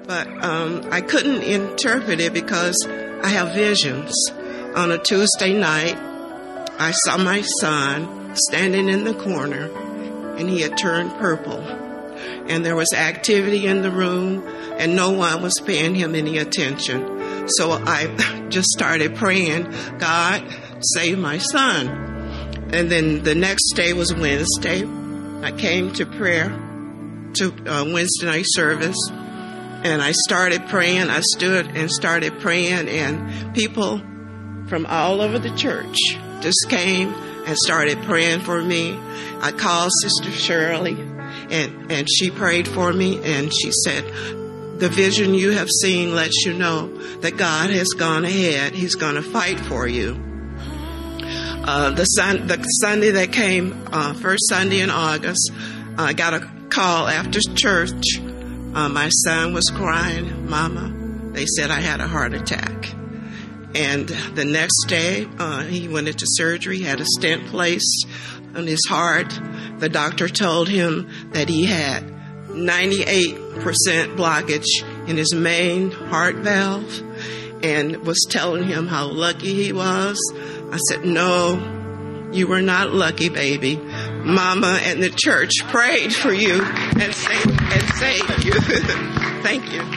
but I couldn't interpret it because I have visions. On a Tuesday night, I saw my son standing in the corner, and he had turned purple. And there was activity in the room, and no one was paying him any attention. So I just started praying, God, save my son. And then the next day was Wednesday. I came to prayer, to Wednesday night service, and I started praying. I stood and started praying, and people from all over the church just came and started praying for me. I called Sister Shirley, and she prayed for me, and she said, the vision you have seen lets you know that God has gone ahead. He's going to fight for you. The Sunday that came, first Sunday in August, I got a call after church. My son was crying, Mama. They said I had a heart attack. And the next day, he went into surgery, had a stent placed on his heart. The doctor told him that he had 98% blockage in his main heart valve and was telling him how lucky he was. I said, no, you were not lucky, baby. Mama and the church prayed for you and saved you. Thank you.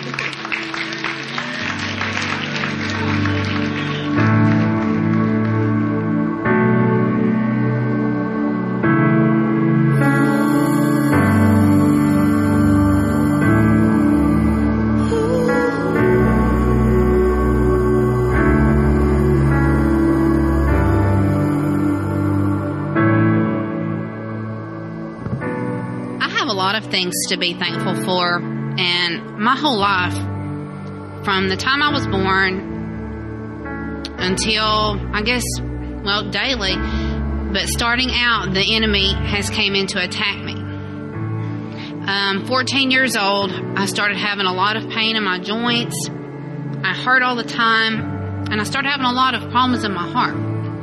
Things to be thankful for, and my whole life, from the time I was born until, I guess, well, daily, but starting out, the enemy has came in to attack me. 14 years old, I started having a lot of pain in my joints. I hurt all the time, and I started having a lot of problems in my heart.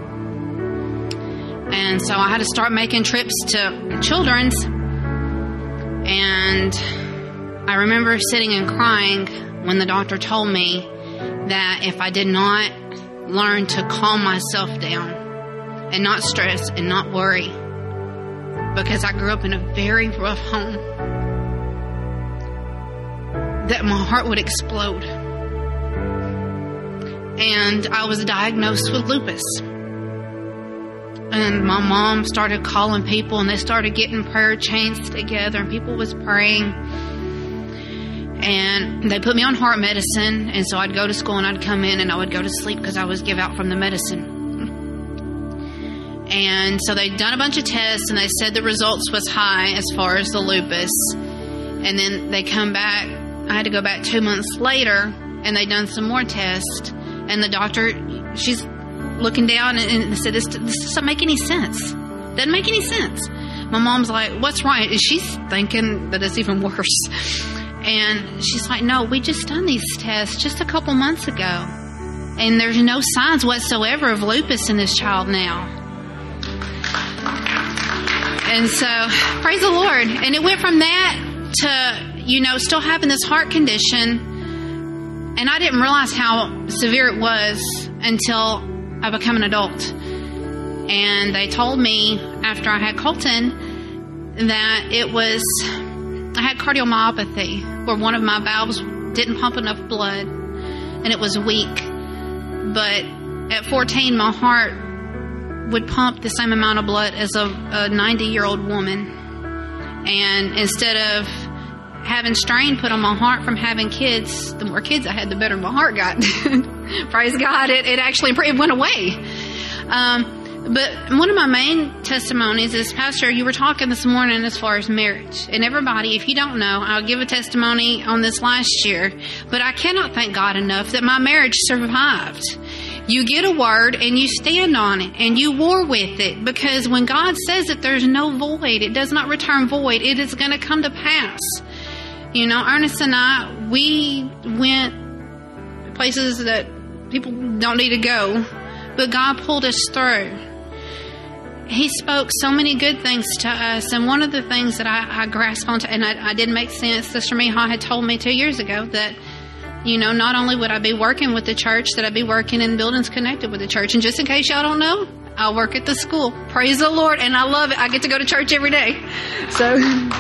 And so I had to start making trips to Children's. And I remember sitting and crying when the doctor told me that if I did not learn to calm myself down and not stress and not worry, because I grew up in a very rough home, that my heart would explode. And I was diagnosed with lupus. And my mom started calling people, and they started getting prayer chains together, and people was praying. And they put me on heart medicine, and so I'd go to school and I'd come in and I would go to sleep because I was give out from the medicine. And so they'd done a bunch of tests, and they said the results was high as far as the lupus. And then they come back. I had to go back 2 months later, and they done some more tests. And the doctor, she's looking down and said, this doesn't make any sense. Doesn't make any sense. My mom's like, what's wrong? And she's thinking that it's even worse. And she's like, no, we just done these tests just a couple months ago, and there's no signs whatsoever of lupus in this child now. And so, praise the Lord. And it went from that to, still having this heart condition. And I didn't realize how severe it was until I became an adult. And they told me after I had Colton that I had cardiomyopathy, where one of my valves didn't pump enough blood and it was weak. But at 14, my heart would pump the same amount of blood as a 90-year-old woman. And instead of having strain put on my heart from having kids, the more kids I had, the better my heart got. Praise God, it actually went away. But one of my main testimonies is, Pastor, you were talking this morning as far as marriage. And everybody, if you don't know, I'll give a testimony on this last year. But I cannot thank God enough that my marriage survived. You get a word and you stand on it and you war with it. Because when God says that there's no void, it does not return void. It is going to come to pass. Ernest and I, we went places that people don't need to go. But God pulled us through. he spoke so many good things to us. And one of the things that I grasped onto, and I did make sense, Sister Miha had told me 2 years ago that, not only would I be working with the church, that I'd be working in buildings connected with the church. And just in case y'all don't know, I work at the school. Praise the Lord. And I love it. I get to go to church every day. So...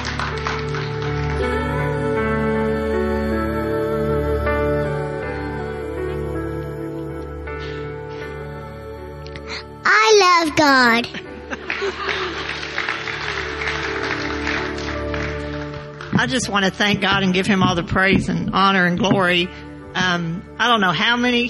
I love God. I just want to thank God and give him all the praise and honor and glory. I don't know how many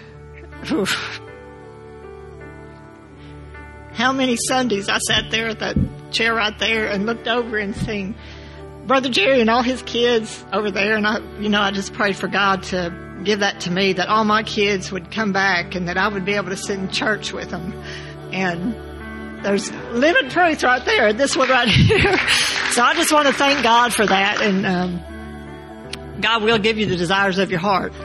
Sundays I sat there at that chair right there and looked over and seen Brother Jerry and all his kids over there. And I just prayed for God to give that to me, that all my kids would come back and that I would be able to sit in church with them. And there's living truth right there, this one right here. So I just want to thank God for that. And God will give you the desires of your heart.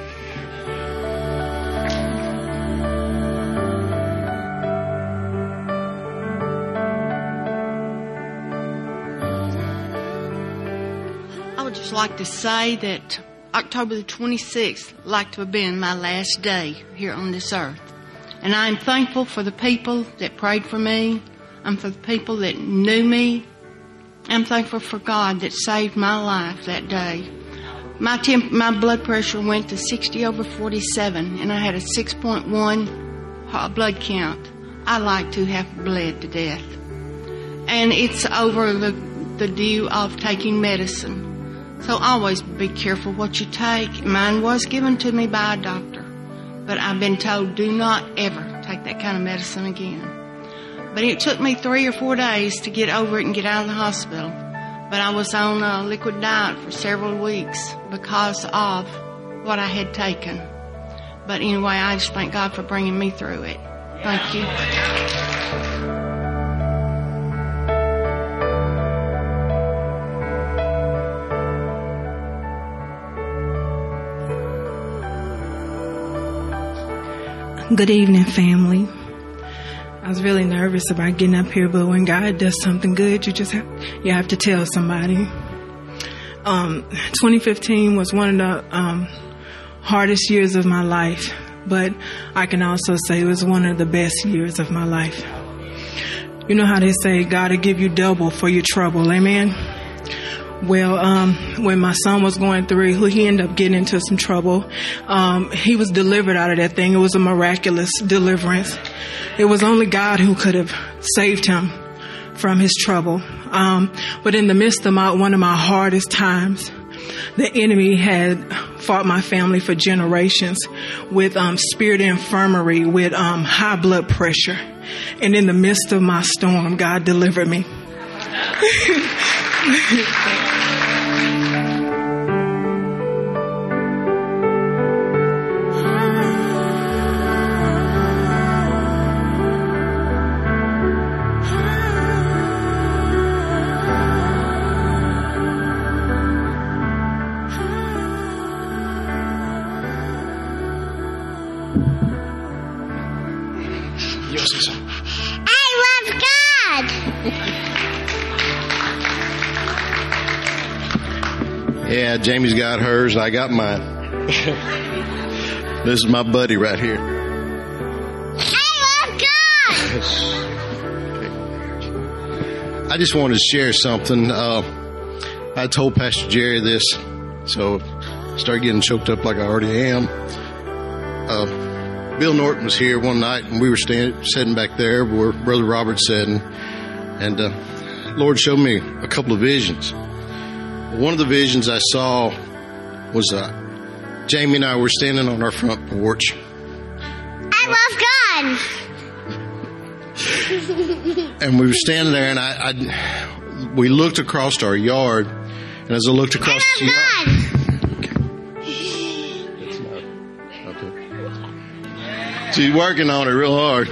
I would just like to say that October the 26th like to have been my last day here on this earth. And I am thankful for the people that prayed for me. I'm for the people that knew me. I'm thankful for God that saved my life that day. My blood pressure went to 60/47, and I had a 6.1 blood count. I like to have bled to death. And it's over the due of taking medicine. So always be careful what you take. Mine was given to me by a doctor, but I've been told do not ever take that kind of medicine again. But it took me 3 or 4 days to get over it and get out of the hospital. But I was on a liquid diet for several weeks because of what I had taken. But anyway, I just thank God for bringing me through it. Thank you. Good evening, family. I was really nervous about getting up here, but when God does something good, you have to tell somebody. 2015 was one of the hardest years of my life, but I can also say it was one of the best years of my life. You know how they say God will give you double for your trouble, amen? Well, when my son was going through, he ended up getting into some trouble. He was delivered out of that thing. It was a miraculous deliverance. It was only God who could have saved him from his trouble. But in the midst of one of my hardest times, the enemy had fought my family for generations with spirit infirmary, with high blood pressure. And in the midst of my storm, God delivered me. Yeah, Jamie's got hers. I got mine. This is my buddy right here. I love God. I just wanted to share something. I told Pastor Jerry this, so I started getting choked up like I already am. Bill Norton was here one night, and we were sitting back there where Brother Robert sat, and Lord showed me a couple of visions. One of the visions I saw was Jamie and I were standing on our front porch. I love God. And we were standing there, and we looked across our yard, and as I looked across the yard, okay. She's working on it real hard.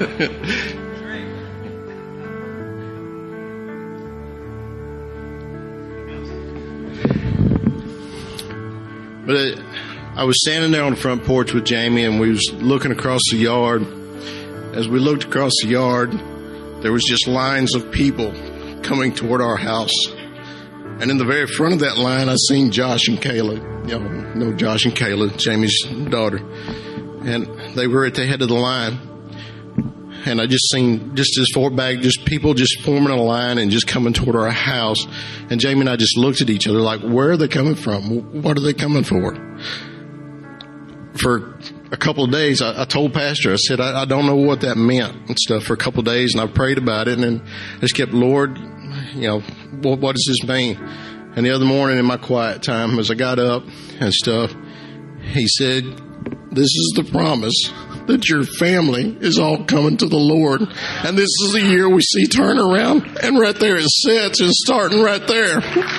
But I was standing there on the front porch with Jamie, and we was looking across the yard. As we looked across the yard, there was just lines of people coming toward our house. And in the very front of that line, I seen Josh and Kayla. You know Josh and Kayla, Jamie's daughter. And they were at the head of the line. And I just seen just as far back, just people just forming a line and just coming toward our house. And Jamie and I just looked at each other like, where are they coming from? What are they coming for? For a couple of days, I told Pastor, I said, I don't know what that meant and stuff for a couple of days. And I prayed about it. And then I just kept, Lord, you know, what does this mean? And the other morning in my quiet time, as I got up and stuff, he said, this is the promise that your family is all coming to the Lord. And this is the year we see turnaround. And right there it sits. It's starting right there.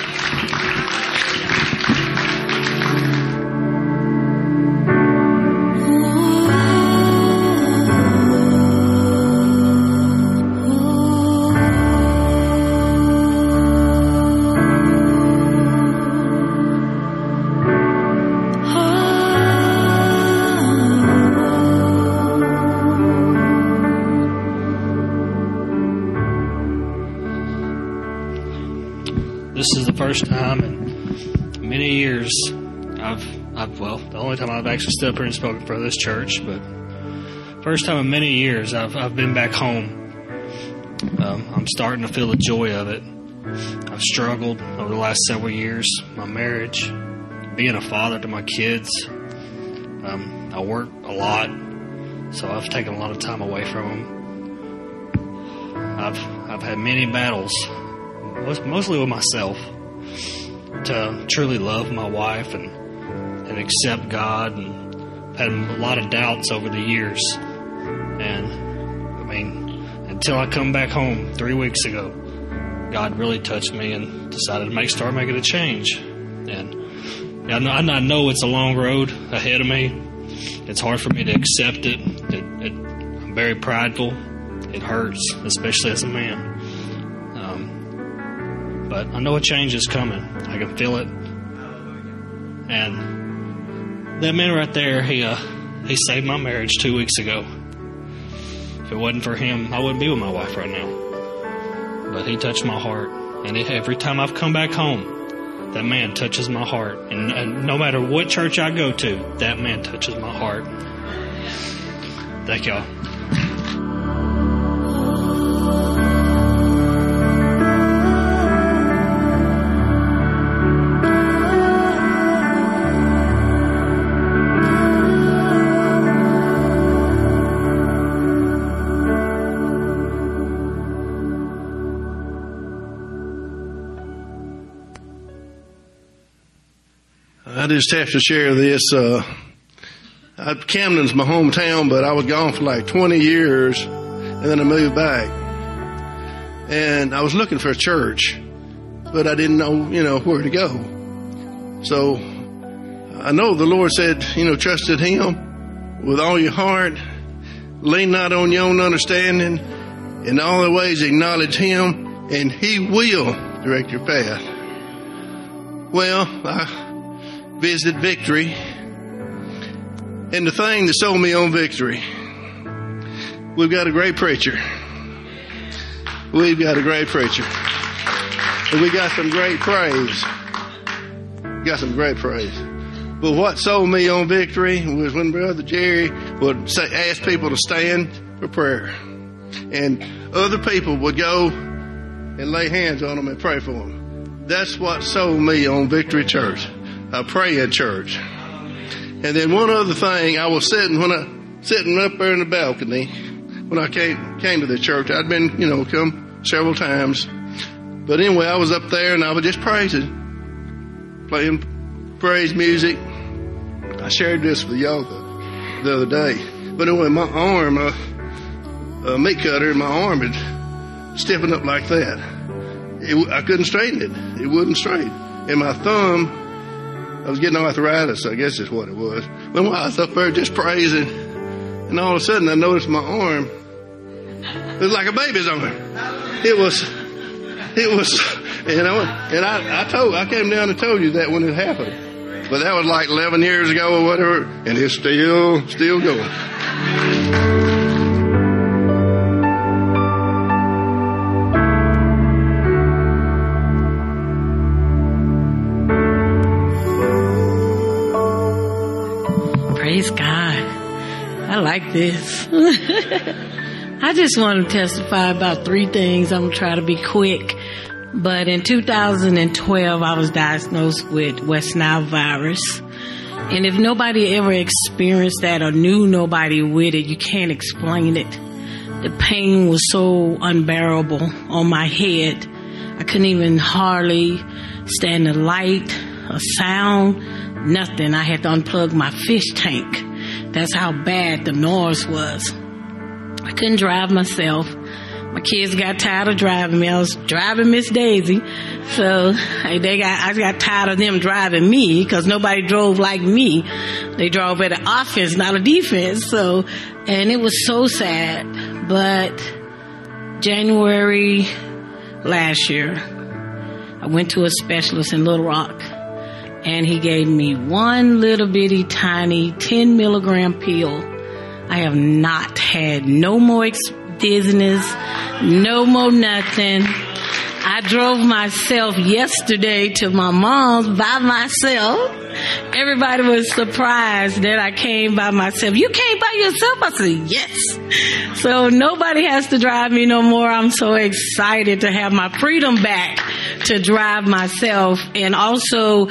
This is the first time in many years the only time I've actually stood up here and spoken for this church, but first time in many years I've been back home. I'm starting to feel the joy of it. I've struggled over the last several years, my marriage, being a father to my kids. I work a lot, so I've taken a lot of time away from them. I've had many battles, mostly with myself, to truly love my wife and accept God, and had a lot of doubts over the years. And I mean, until I come back home 3 weeks ago, God really touched me and decided to start making a change. And I know it's a long road ahead of me. It's hard for me to accept it. I'm very prideful. It hurts, especially as a man. But I know a change is coming. I can feel it. And that man right there, he saved my marriage 2 weeks ago. If it wasn't for him, I wouldn't be with my wife right now. But he touched my heart. And every time I've come back home, that man touches my heart. And no matter what church I go to, that man touches my heart. Thank y'all. I just have to share this. Camden's my hometown, but I was gone for like 20 years, and then I moved back. And I was looking for a church, but I didn't know, where to go. So I know the Lord said, trust in Him with all your heart. Lean not on your own understanding. In all the ways acknowledge Him, and He will direct your path. Well, I visited Victory, and the thing that sold me on Victory, we've got a great preacher. We've got a great preacher. And we got some great praise. But what sold me on Victory was when Brother Jerry would ask people to stand for prayer. And other people would go and lay hands on them and pray for them. That's what sold me on Victory Church. A praying church. And then one other thing, I was sitting up there in the balcony when I came to the church. I'd been, come several times. But anyway, I was up there and I was just praising, playing praise music. I shared this with y'all the other day. But anyway, my arm, a meat cutter in my arm had stiffened up like that. I couldn't straighten it. It wouldn't straighten. And my thumb, I was getting arthritis, I guess is what it was. But when I was up there just praising, and all of a sudden I noticed my arm, it was like a baby's arm. It was, and I came down and told you that when it happened. But that was like 11 years ago or whatever, and it's still going. Praise God. I like this. I just want to testify about 3 things. I'm going to try to be quick. But in 2012, I was diagnosed with West Nile virus. And if nobody ever experienced that or knew nobody with it, you can't explain it. The pain was so unbearable on my head. I couldn't even hardly stand the light, a sound, nothing. I had to unplug my fish tank. That's how bad the noise was. I couldn't drive myself. My kids got tired of driving me. I was driving Miss Daisy. So I got tired of them driving me because nobody drove like me. They drove at an offense, not a defense. And it was so sad. But January last year, I went to a specialist in Little Rock. And he gave me one little bitty tiny 10 milligram pill. I have not had no more dizziness, no more nothing. I drove myself yesterday to my mom's by myself. Everybody was surprised that I came by myself. You came by yourself? I said, yes. So nobody has to drive me no more. I'm so excited to have my freedom back to drive myself. And also,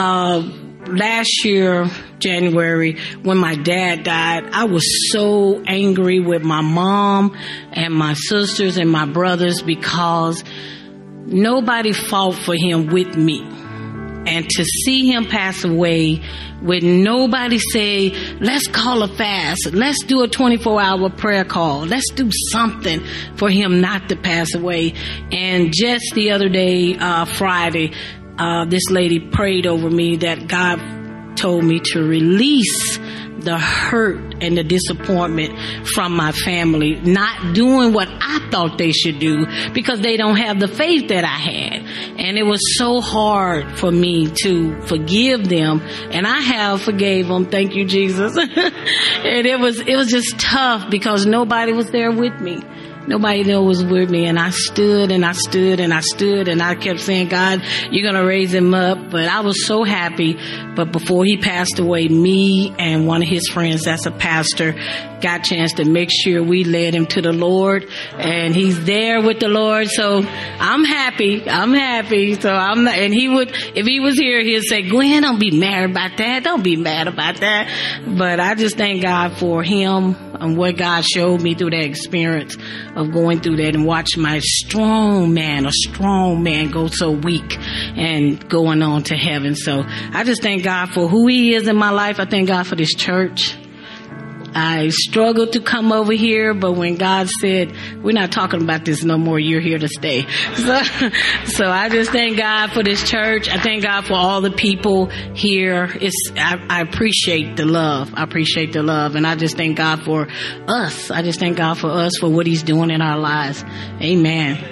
last year, January, when my dad died, I was so angry with my mom and my sisters and my brothers because nobody fought for him with me. And to see him pass away with nobody say, let's call a fast, let's do a 24-hour prayer call, let's do something for him not to pass away. And just the other day, Friday, this lady prayed over me that God told me to release the hurt and the disappointment from my family, not doing what I thought they should do because they don't have the faith that I had. And it was so hard for me to forgive them. And I have forgave them. Thank you, Jesus. And it was just tough because nobody was there with me. Nobody there was with me, and I stood and I stood and I stood, and I kept saying, God, you're going to raise him up. But I was so happy. But before he passed away, me and one of his friends, that's a pastor, got a chance to make sure we led him to the Lord, and he's there with the Lord. So I'm happy. So and he would, if he was here, he'd say, Gwen, don't be mad about that. Don't be mad about that. But I just thank God for him and what God showed me through that experience of going through that and watching my strong man go so weak and going on to heaven. So I just thank God for who he is in my life. I thank God for this church. I struggled to come over here, but when God said, we're not talking about this no more, you're here to stay. So I just thank God for this church. I thank God for all the people here. I appreciate the love. And I just thank God for us. I just thank God for us for what he's doing in our lives. Amen.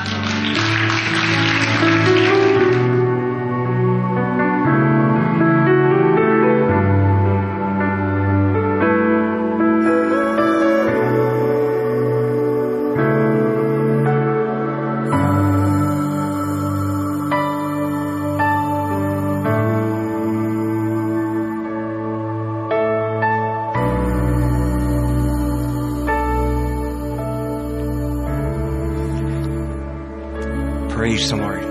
Praise the Lord.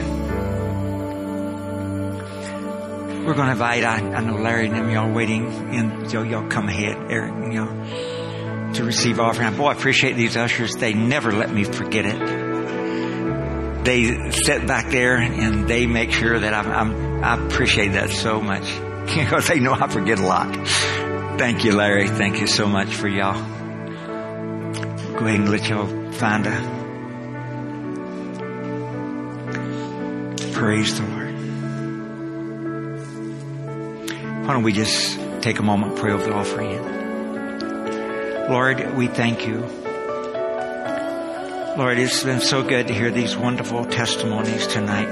We're going to invite, I know Larry and them, y'all waiting, and y'all come ahead, Eric and y'all, to receive offering. Boy, I appreciate these ushers. They never let me forget it. They sit back there and they make sure that I appreciate that so much because they know I forget a lot. Thank you, Larry. Thank you so much for y'all. Go ahead and let y'all find a. Praise the Lord. Why don't we just take a moment and pray over the offering. Lord, we thank you. Lord, it's been so good to hear these wonderful testimonies tonight,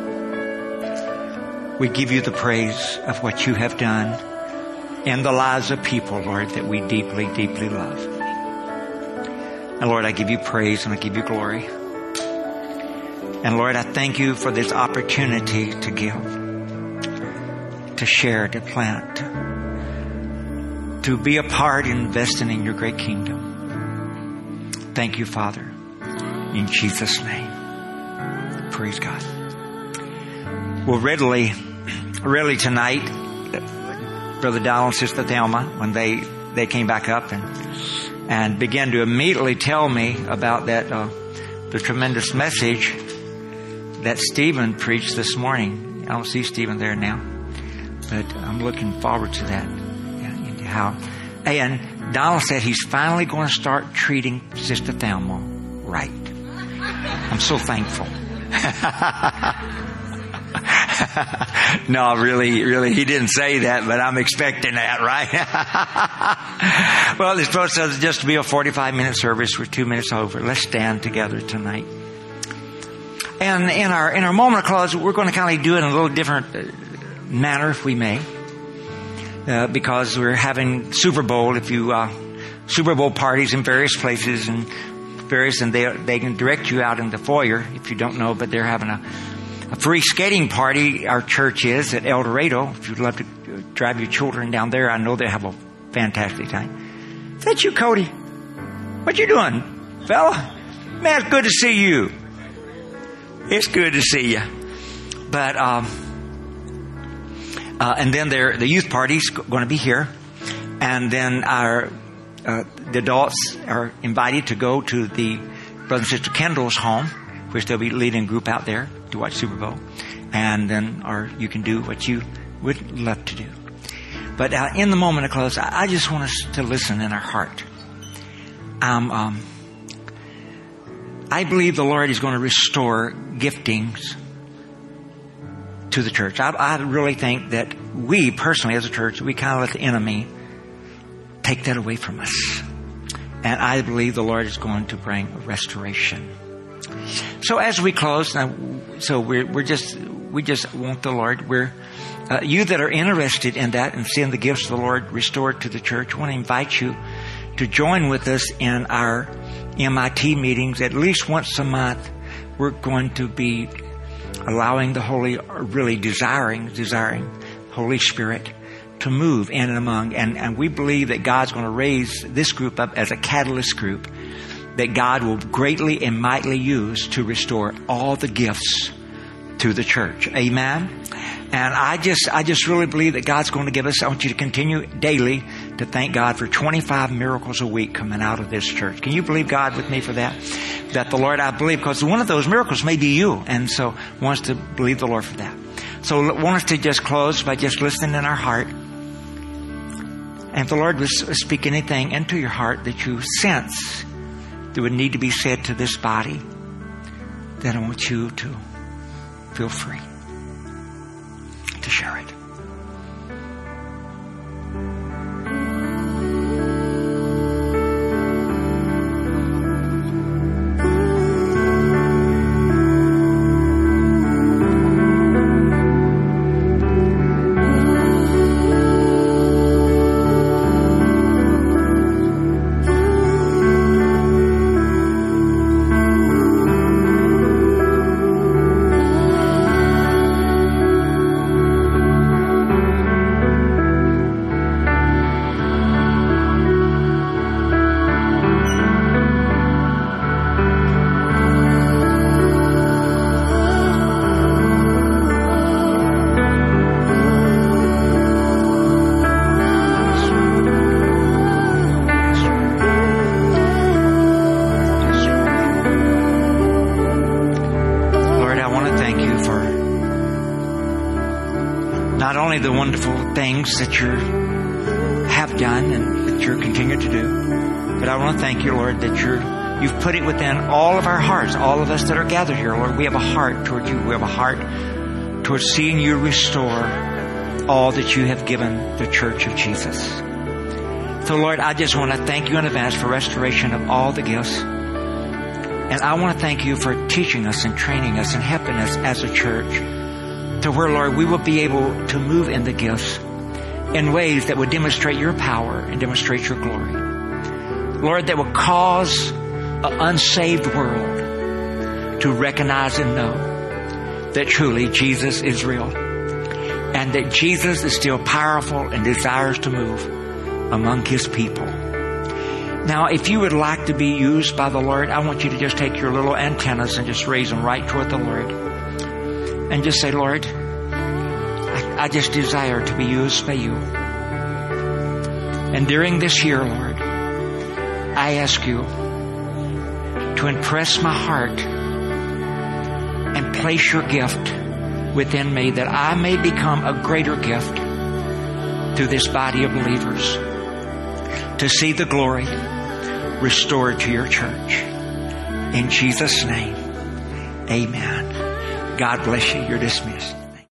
Lord. We give you the praise of what you have done in the lives of people, Lord, that we deeply, deeply love. And Lord, I give you praise and I give you glory. And Lord, I thank you for this opportunity to give, to share, to plant. to be a part in investing in your great kingdom. Thank you, Father. In Jesus' name. Praise God. Well, readily tonight, Brother Donald and Sister Thelma, when they came back up and began to immediately tell me about that the tremendous message that Stephen preached this morning. I don't see Stephen there now, but I'm looking forward to that. And Donald said he's finally going to start treating Sister Thelma right. I'm so thankful. No, really, he didn't say that, but I'm expecting that, right? Well, it's supposed to just be a 45-minute service. We're 2 minutes over. Let's stand together tonight. And in our moment of close, we're going to kind of do it in a little different manner, if we may, because we're having Super Bowl. Super Bowl parties in various places and they can direct you out in the foyer if you don't know. But they're having a free skating party. Our church is at El Dorado. If you'd love to drive your children down there, I know they have a fantastic time. Is that you, Cody? What you doing, fella? Man, it's good to see you. It's good to see you. But and then the youth party's going to be here, and then the adults are invited to go to the Brother and Sister Kendall's home, which they'll be leading a group out there to watch Super Bowl, and then you can do what you would love to do. But in the moment of close, I just want us to listen in our heart. I believe the Lord is going to restore giftings to the church. I really think that we personally as a church, we kind of let the enemy take that away from us. And I believe the Lord is going to bring a restoration. So as we close, now, we just want the Lord. You that are interested in that and seeing the gifts of the Lord restored to the church, I want to invite you to join with us in our MIT meetings at least once a month. We're going to be allowing desiring Holy Spirit to move in and among. And we believe that God's going to raise this group up as a catalyst group that God will greatly and mightily use to restore all the gifts to the church. Amen. And I just really believe that God's going to give us, I want you to continue daily to thank God for 25 miracles a week coming out of this church. Can you believe God with me for that? That the Lord, I believe, because one of those miracles may be you. And so I want us to believe the Lord for that. So I want us to just close by just listening in our heart. And if the Lord was speak anything into your heart that you sense that would need to be said to this body, then I want you to feel free to share it. The wonderful things that you have done and that you're continuing to do. But I want to thank you, Lord, that you've put it within all of our hearts, all of us that are gathered here, Lord. We have a heart toward you. We have a heart towards seeing you restore all that you have given the Church of Jesus. So, Lord, I just want to thank you in advance for restoration of all the gifts. And I want to thank you for teaching us and training us and helping us as a church to where, Lord, we will be able to move in the gifts in ways that would demonstrate your power and demonstrate your glory. Lord, that will cause an unsaved world to recognize and know that truly Jesus is real and that Jesus is still powerful and desires to move among His people. Now, if you would like to be used by the Lord, I want you to just take your little antennas and just raise them right toward the Lord. And just say, Lord, I just desire to be used by you. And during this year, Lord, I ask you to impress my heart and place your gift within me that I may become a greater gift to this body of believers, to see the glory restored to your church. In Jesus' name, amen. God bless you. You're dismissed.